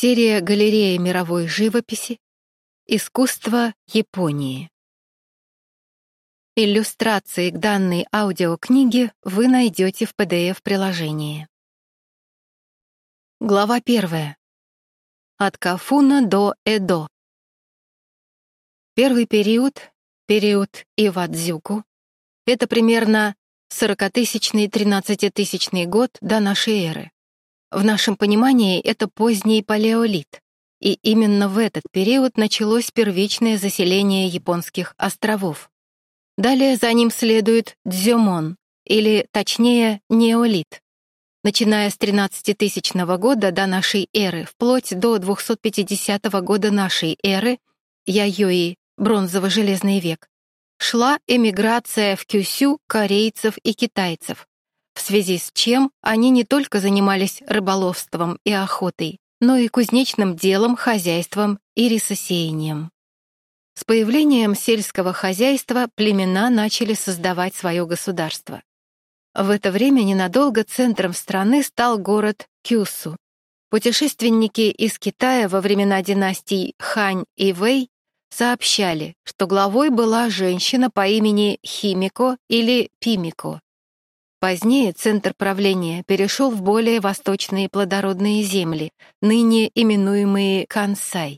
Серия галереи мировой живописи. Искусство Японии. Иллюстрации к данной аудиокниге вы найдете в PDF-приложении. Глава 1. От Кафуна до Эдо. Первый период Ивадзюку, это примерно 40-тысячный, 13-тысячный год до нашей эры. В нашем понимании это поздний палеолит, и именно в этот период началось первичное заселение японских островов. Далее за ним следует дзёмон, или точнее неолит. Начиная с 13-тысячного года до нашей эры, вплоть до 250 года нашей эры, Яйои, бронзово-железный век, шла эмиграция в Кюсю корейцев и китайцев, в связи с чем они не только занимались рыболовством и охотой, но и кузнечным делом, хозяйством и рисосеянием. С появлением сельского хозяйства племена начали создавать свое государство. В это время ненадолго центром страны стал город Кюсу. Путешественники из Китая во времена династий Хань и Вэй сообщали, что главой была женщина по имени Химико или Пимико. Позднее центр правления перешел в более восточные плодородные земли, ныне именуемые Кансай.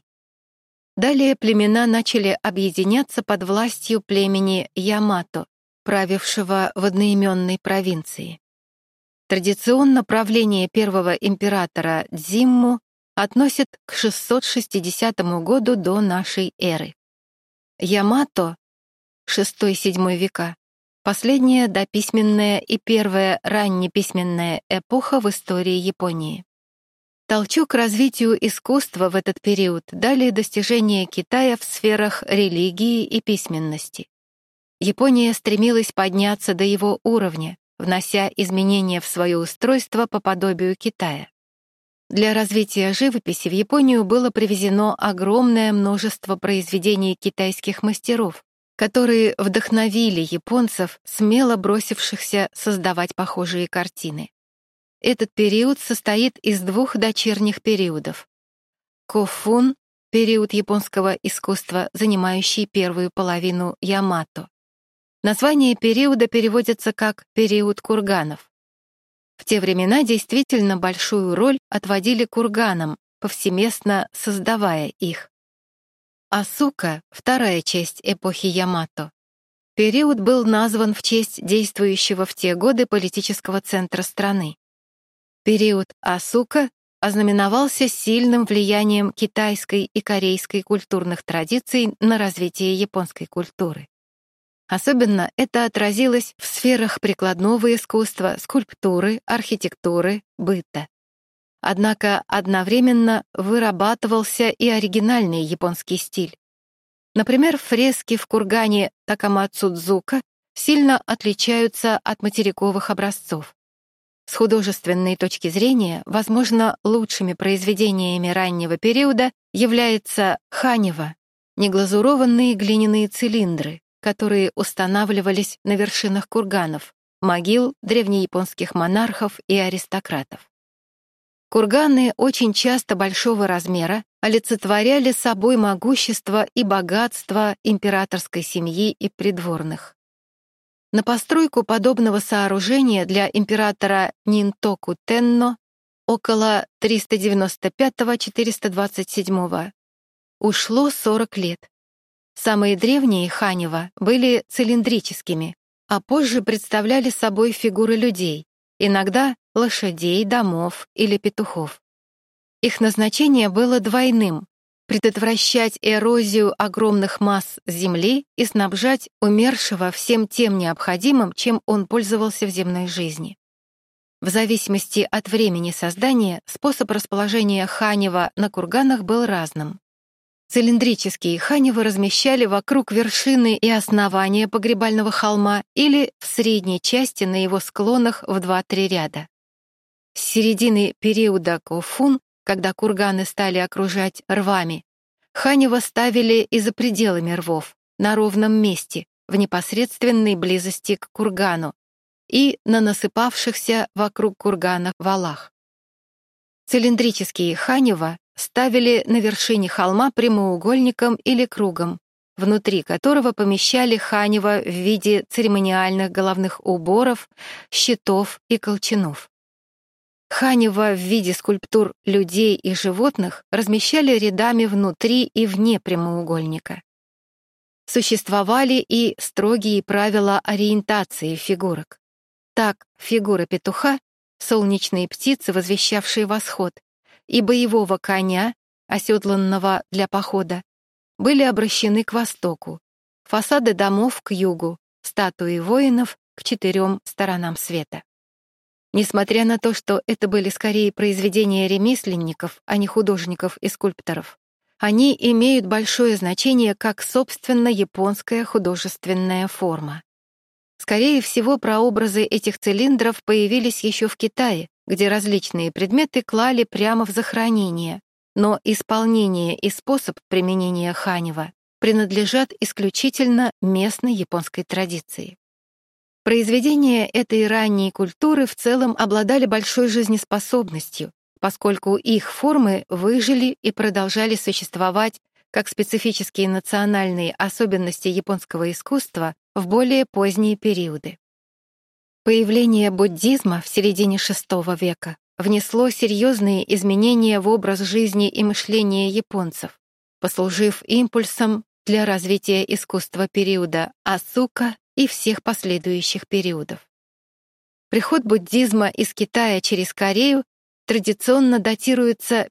Далее племена начали объединяться под властью племени Ямато, правившего в одноименной провинции. Традиционно правление первого императора Дзимму относят к 660 году до нашей эры. Ямато, VI-VII века, последняя дописьменная и первая раннеписьменная эпоха в истории Японии. Толчок к развитию искусства в этот период дали достижения Китая в сферах религии и письменности. Япония стремилась подняться до его уровня, внося изменения в свое устройство по подобию Китая. Для развития живописи в Японию было привезено огромное множество произведений китайских мастеров, которые вдохновили японцев, смело бросившихся создавать похожие картины. Этот период состоит из двух дочерних периодов. Кофун — период японского искусства, занимающий первую половину Ямато. Название периода переводится как «период курганов». В те времена действительно большую роль отводили курганам, повсеместно создавая их. Асука, вторая часть эпохи Ямато. Период был назван в честь действующего в те годы политического центра страны. Период Асука ознаменовался сильным влиянием китайской и корейской культурных традиций на развитие японской культуры. Особенно это отразилось в сферах прикладного искусства, скульптуры, архитектуры, быта. Однако одновременно вырабатывался и оригинальный японский стиль. Например, фрески в кургане Такамацудзука сильно отличаются от материковых образцов. С художественной точки зрения, возможно, лучшими произведениями раннего периода является ханева — неглазурованные глиняные цилиндры, которые устанавливались на вершинах курганов, могил древнеяпонских монархов и аристократов. Курганы очень часто большого размера олицетворяли собой могущество и богатство императорской семьи и придворных. На постройку подобного сооружения для императора Нинтоку Тенно около 395-427 ушло 40 лет. Самые древние ханева были цилиндрическими, а позже представляли собой фигуры людей, иногда лошадей, домов или петухов. Их назначение было двойным — предотвращать эрозию огромных масс земли и снабжать умершего всем тем необходимым, чем он пользовался в земной жизни. В зависимости от времени создания способ расположения ханева на курганах был разным. Цилиндрические ханевы размещали вокруг вершины и основания погребального холма или в средней части на его склонах в 2-3 ряда. С середины периода Кофун, когда курганы стали окружать рвами, ханева ставили и за пределами рвов, на ровном месте, в непосредственной близости к кургану и на насыпавшихся вокруг кургана валах. Цилиндрические ханева ставили на вершине холма прямоугольником или кругом, внутри которого помещали ханева в виде церемониальных головных уборов, щитов и колчанов. Ханева в виде скульптур людей и животных размещали рядами внутри и вне прямоугольника. Существовали и строгие правила ориентации фигурок. Так, фигура петуха, солнечные птицы, возвещавшие восход, и боевого коня, оседланного для похода, были обращены к востоку, фасады домов к югу, статуи воинов к 4 сторонам света. Несмотря на то, что это были скорее произведения ремесленников, а не художников и скульпторов, они имеют большое значение как, собственно, японская художественная форма. Скорее всего, прообразы этих цилиндров появились еще в Китае, где различные предметы клали прямо в захоронение, но исполнение и способ применения ханева принадлежат исключительно местной японской традиции. Произведения этой ранней культуры в целом обладали большой жизнеспособностью, поскольку их формы выжили и продолжали существовать как специфические национальные особенности японского искусства в более поздние периоды. Появление буддизма в середине VI века внесло серьезные изменения в образ жизни и мышления японцев, послужив импульсом для развития искусства периода Асука и всех последующих периодов. Приход буддизма из Китая через Корею традиционно датируется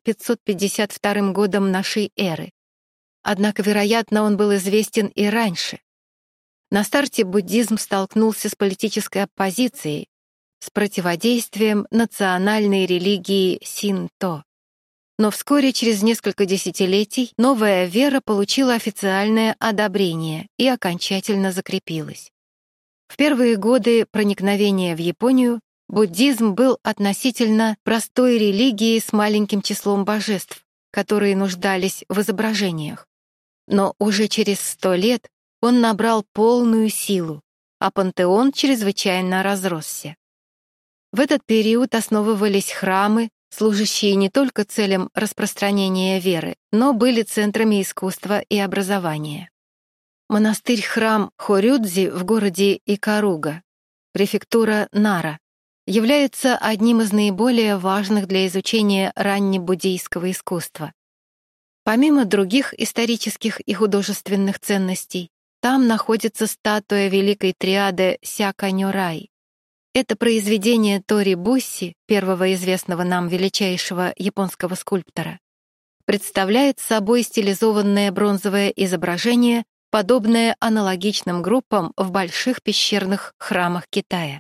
552 годом нашей эры. Однако, вероятно, он был известен и раньше. На старте буддизм столкнулся с политической оппозицией, с противодействием национальной религии синто. Но вскоре, через несколько десятилетий, новая вера получила официальное одобрение и окончательно закрепилась. В первые годы проникновения в Японию буддизм был относительно простой религией с маленьким числом божеств, которые нуждались в изображениях. Но уже через 100 лет он набрал полную силу, а пантеон чрезвычайно разросся. В этот период основывались храмы, служащие не только целям распространения веры, но были центрами искусства и образования. Монастырь-храм Хорюдзи в городе Икаруга, префектура Нара, является одним из наиболее важных для изучения раннебуддийского искусства. Помимо других исторических и художественных ценностей, там находится статуя Великой Триады Сяка-Нёрай. Это произведение Тори Бусси, первого известного нам величайшего японского скульптора, представляет собой стилизованное бронзовое изображение, подобное аналогичным группам в больших пещерных храмах Китая.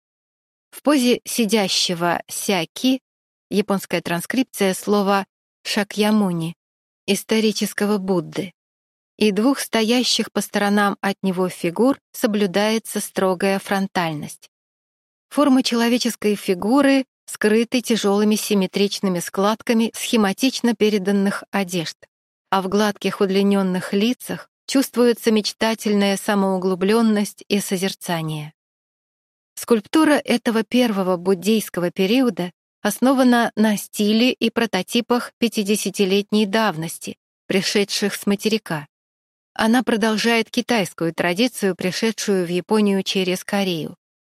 В позе сидящего сяки, японская транскрипция слова Шакьямуни, исторического Будды, и 2 стоящих по сторонам от него фигур соблюдается строгая фронтальность. Форма человеческой фигуры скрыты тяжелыми симметричными складками схематично переданных одежд, а в гладких удлиненных лицах чувствуется мечтательная самоуглубленность и созерцание. Скульптура этого первого буддийского периода основана на стиле и прототипах 50-летней давности, пришедших с материка. Она продолжает китайскую традицию, пришедшую в Японию через Корею.